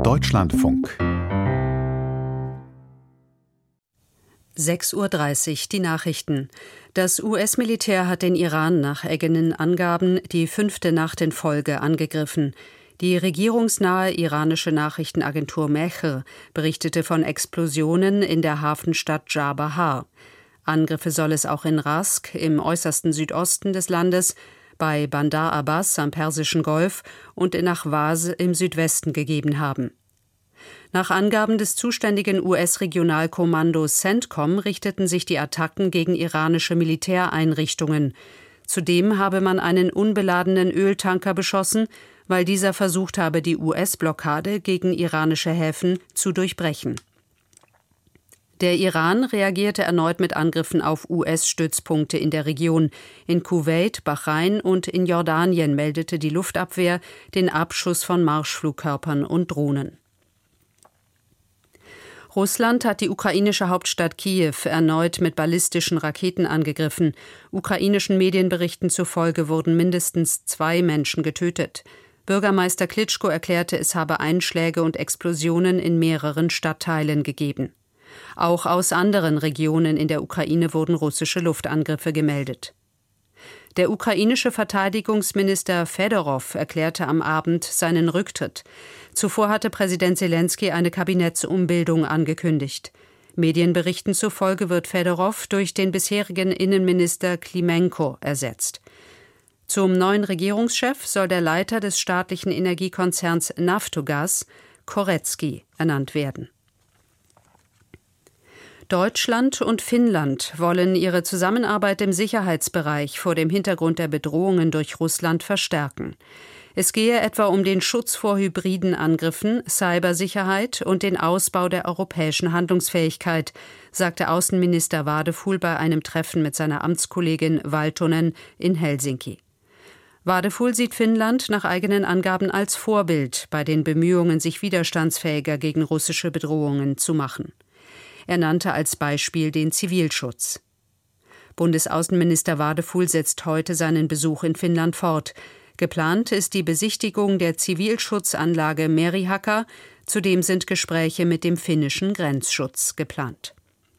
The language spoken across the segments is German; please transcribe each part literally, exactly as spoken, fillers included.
Deutschlandfunk. sechs Uhr dreißig, die Nachrichten. Das U S-Militär hat den Iran nach eigenen Angaben die fünfte Nacht in Folge angegriffen. Die regierungsnahe iranische Nachrichtenagentur Mehr berichtete von Explosionen in der Hafenstadt Chabahar. Angriffe soll es auch in Rask, im äußersten Südosten des Landes, bei Bandar Abbas am Persischen Golf und in Ahwaz im Südwesten gegeben haben. Nach Angaben des zuständigen U S-Regionalkommandos CENTCOM richteten sich die Attacken gegen iranische Militäreinrichtungen. Zudem habe man einen unbeladenen Öltanker beschossen, weil dieser versucht habe, die U S-Blockade gegen iranische Häfen zu durchbrechen. Der Iran reagierte erneut mit Angriffen auf U S-Stützpunkte in der Region. In Kuwait, Bahrain und in Jordanien meldete die Luftabwehr den Abschuss von Marschflugkörpern und Drohnen. Russland hat die ukrainische Hauptstadt Kiew erneut mit ballistischen Raketen angegriffen. Ukrainischen Medienberichten zufolge wurden mindestens zwei Menschen getötet. Bürgermeister Klitschko erklärte, es habe Einschläge und Explosionen in mehreren Stadtteilen gegeben. Auch aus anderen Regionen in der Ukraine wurden russische Luftangriffe gemeldet. Der ukrainische Verteidigungsminister Fedorow erklärte am Abend seinen Rücktritt. Zuvor hatte Präsident Selenskyj eine Kabinettsumbildung angekündigt. Medienberichten zufolge wird Fedorow durch den bisherigen Innenminister Klimenko ersetzt. Zum neuen Regierungschef soll der Leiter des staatlichen Energiekonzerns Naftogaz, Koretsky, ernannt werden. Deutschland und Finnland wollen ihre Zusammenarbeit im Sicherheitsbereich vor dem Hintergrund der Bedrohungen durch Russland verstärken. Es gehe etwa um den Schutz vor hybriden Angriffen, Cybersicherheit und den Ausbau der europäischen Handlungsfähigkeit, sagte Außenminister Wadefuhl bei einem Treffen mit seiner Amtskollegin Valtonen in Helsinki. Wadefuhl sieht Finnland nach eigenen Angaben als Vorbild bei den Bemühungen, sich widerstandsfähiger gegen russische Bedrohungen zu machen. Er nannte als Beispiel den Zivilschutz. Bundesaußenminister Wadefuhl setzt heute seinen Besuch in Finnland fort. Geplant ist die Besichtigung der Zivilschutzanlage Merihakkar. Zudem sind Gespräche mit dem finnischen Grenzschutz geplant.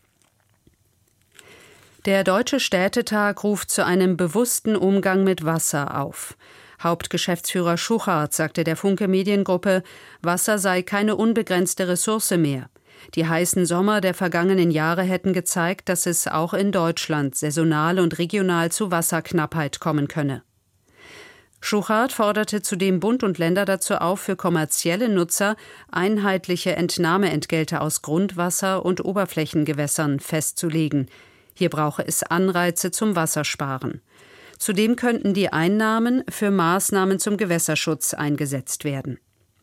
Der Deutsche Städtetag ruft zu einem bewussten Umgang mit Wasser auf. Hauptgeschäftsführer Schuchart sagte der Funke Mediengruppe, Wasser sei keine unbegrenzte Ressource mehr. Die heißen Sommer der vergangenen Jahre hätten gezeigt, dass es auch in Deutschland saisonal und regional zu Wasserknappheit kommen könne. Schuchart forderte zudem Bund und Länder dazu auf, für kommerzielle Nutzer einheitliche Entnahmeentgelte aus Grundwasser und Oberflächengewässern festzulegen. Hier brauche es Anreize zum Wassersparen. Zudem könnten die Einnahmen für Maßnahmen zum Gewässerschutz eingesetzt werden.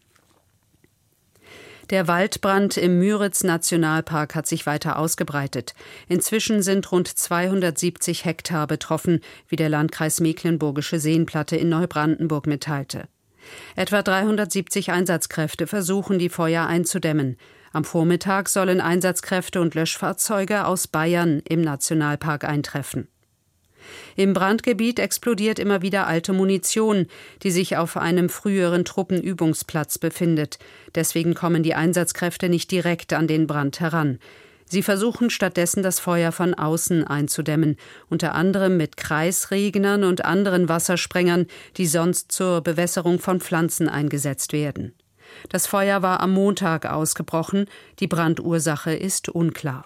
Der Waldbrand im Müritz-Nationalpark hat sich weiter ausgebreitet. Inzwischen sind rund zweihundertsiebzig Hektar betroffen, wie der Landkreis Mecklenburgische Seenplatte in Neubrandenburg mitteilte. Etwa dreihundertsiebzig Einsatzkräfte versuchen, die Feuer einzudämmen. Am Vormittag sollen Einsatzkräfte und Löschfahrzeuge aus Bayern im Nationalpark eintreffen. Im Brandgebiet explodiert immer wieder alte Munition, die sich auf einem früheren Truppenübungsplatz befindet. Deswegen kommen die Einsatzkräfte nicht direkt an den Brand heran. Sie versuchen stattdessen, das Feuer von außen einzudämmen, unter anderem mit Kreisregnern und anderen Wassersprengern, die sonst zur Bewässerung von Pflanzen eingesetzt werden. Das Feuer war am Montag ausgebrochen, die Brandursache ist unklar.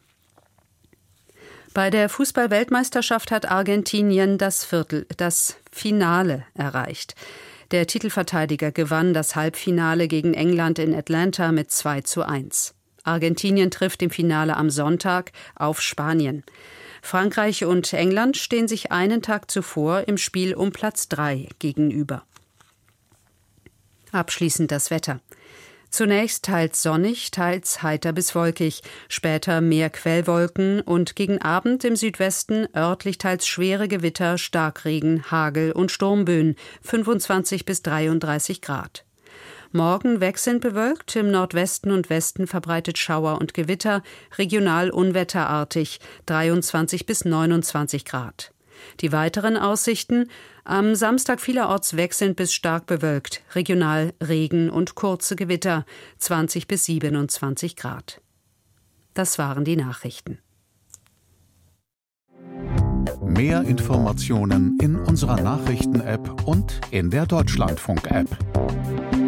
Bei der Fußball-Weltmeisterschaft hat Argentinien das Viertel, das Finale erreicht. Der Titelverteidiger gewann das Halbfinale gegen England in Atlanta mit zwei zu eins. Argentinien trifft im Finale am Sonntag auf Spanien. Frankreich und England stehen sich einen Tag zuvor im Spiel um Platz drei gegenüber. Abschließend das Wetter. Zunächst teils sonnig, teils heiter bis wolkig, später mehr Quellwolken und gegen Abend im Südwesten örtlich teils schwere Gewitter, Starkregen, Hagel und Sturmböen, fünfundzwanzig bis dreiunddreißig Grad. Morgen wechselnd bewölkt, im Nordwesten und Westen verbreitet Schauer und Gewitter, regional unwetterartig, dreiundzwanzig bis neunundzwanzig Grad. Die weiteren Aussichten: Am Samstag vielerorts wechselnd bis stark bewölkt, regional Regen und kurze Gewitter, zwanzig bis siebenundzwanzig Grad. Das waren die Nachrichten. Mehr Informationen in unserer Nachrichten-App und in der Deutschlandfunk-App.